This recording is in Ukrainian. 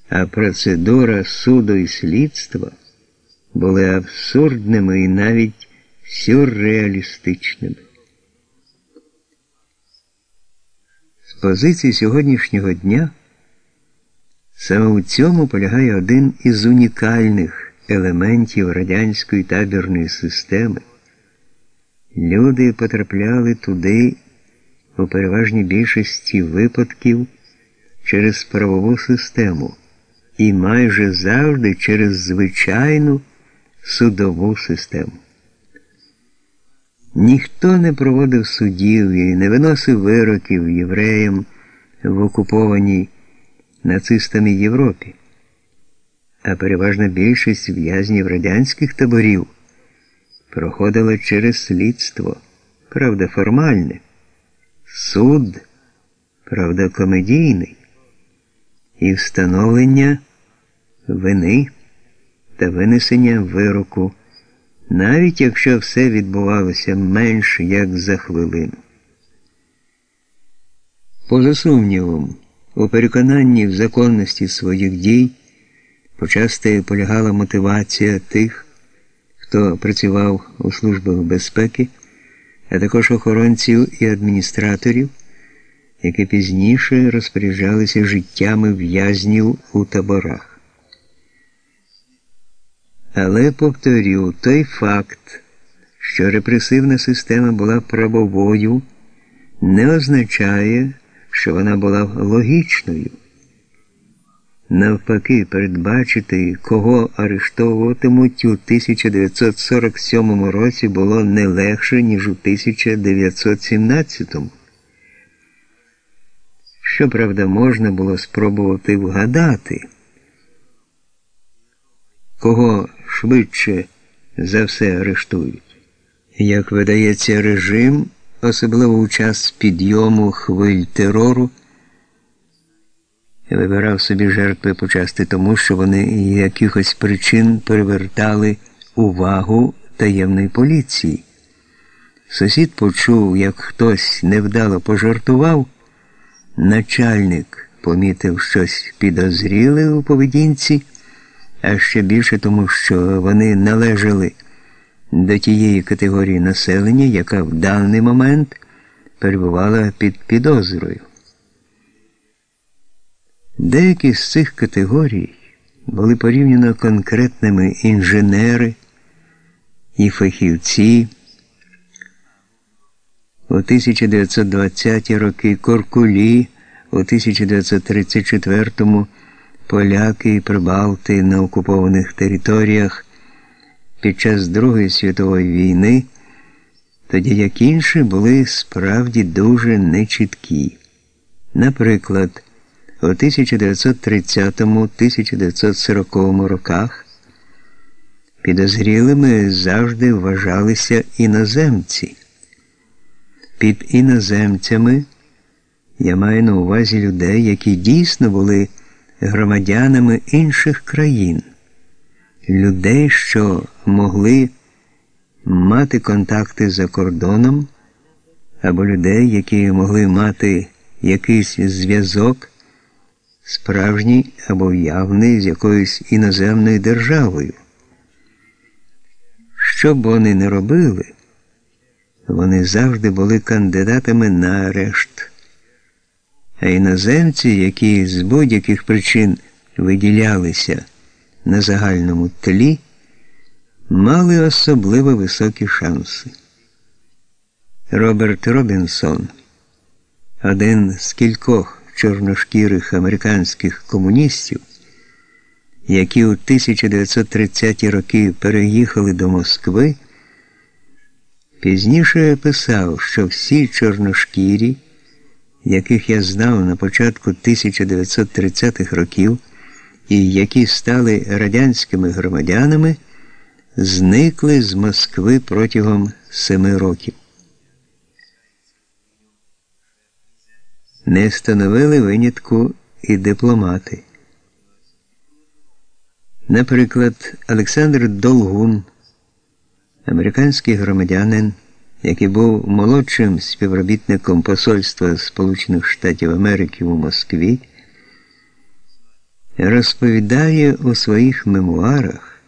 а процедура суду і слідства були абсурдними і навіть сюрреалістичними. З позиції сьогоднішнього дня саме у цьому полягає один із унікальних елементів радянської табірної системи. Люди потрапляли туди у переважній більшості випадків через правову систему і майже завжди через звичайну судову систему. Ніхто не проводив судів і не виносив вироків євреям в окупованій нацистами Європі, а переважна більшість в'язнів радянських таборів проходила через слідство, правда формальне, суд, правда комедійний, і встановлення вини та винесення вироку, навіть якщо все відбувалося менш як за хвилину. Поза сумнівом, у переконанні в законності своїх дій почасти полягала мотивація тих, хто працював у службах безпеки, а також охоронців і адміністраторів, які пізніше розпоряджалися життями в'язнів у таборах. Але, повторю, той факт, що репресивна система була правовою, не означає, що вона була логічною. Навпаки, передбачити, кого арештовуватимуть у 1947 році було не легше, ніж у 1917. Щоправда, можна було спробувати вгадати, кого швидше за все арештують. Як видається, режим, особливо у час підйому хвиль терору, вибирав собі жертви почасти тому, що вони з якихось причин привертали увагу таємної поліції. Сусід почув, як хтось невдало пожартував, начальник помітив щось підозріле у поведінці, а ще більше тому, що вони належали до тієї категорії населення, яка в даний момент перебувала під підозрою. Деякі з цих категорій були порівняно конкретними інженери і фахівці. У 1920-ті роки Коркулі, у 1934-му поляки і прибалти на окупованих територіях під час Другої світової війни, тоді як інші були справді дуже нечіткі. Наприклад, у 1930-1940 роках підозрілими завжди вважалися іноземці. Під іноземцями я маю на увазі людей, які дійсно були громадянами інших країн, людей, що могли мати контакти за кордоном, або людей, які могли мати якийсь зв'язок, справжній або явний, з якоюсь іноземною державою. Що б вони не робили, вони завжди були кандидатами на арешт. А іноземці, які з будь-яких причин виділялися на загальному тлі, мали особливо високі шанси. Роберт Робінсон, один з кількох чорношкірих американських комуністів, які у 1930-ті роки переїхали до Москви, пізніше писав, що всі чорношкірі, яких я знав на початку 1930-х років і які стали радянськими громадянами, зникли з Москви протягом 7 років. Не становили винятку і дипломати. Наприклад, Олександр Долгун, американський громадянин, який був молодшим співробітником посольства Сполучених Штатів Америки у Москві, розповідає у своїх мемуарах,